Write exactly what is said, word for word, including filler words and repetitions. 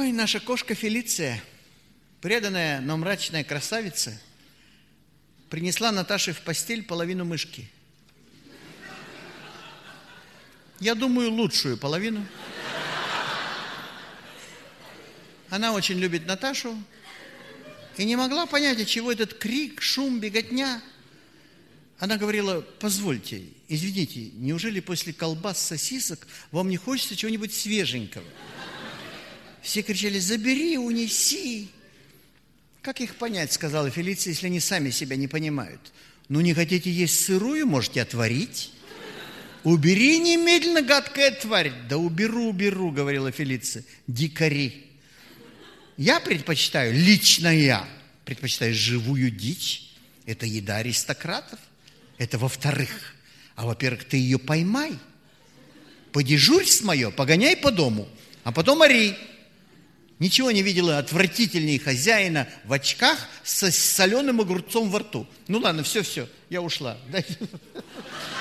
Ой, наша кошка Фелиция, преданная, но мрачная красавица, принесла Наташе в постель половину мышки. Я думаю, лучшую половину. Она очень любит Наташу и не могла понять, от чего этот крик, шум, беготня. Она говорила: позвольте, извините, неужели после колбас, сосисок вам не хочется чего-нибудь свеженького? Все кричали: забери, унеси. Как их понять, сказала Фелиция, если они сами себя не понимают? Ну, не хотите есть сырую, можете отварить. Убери немедленно, гадкая тварь. Да уберу, уберу, говорила Фелиция. Дикари. Я предпочитаю, лично я, предпочитаю живую дичь. Это еда аристократов. Это во-вторых. А во-первых, ты ее поймай. Подежурь с мое, погоняй по дому, а потом ори. Ничего не видела отвратительнее хозяина в очках со соленым огурцом во рту. Ну ладно, все-все, я ушла.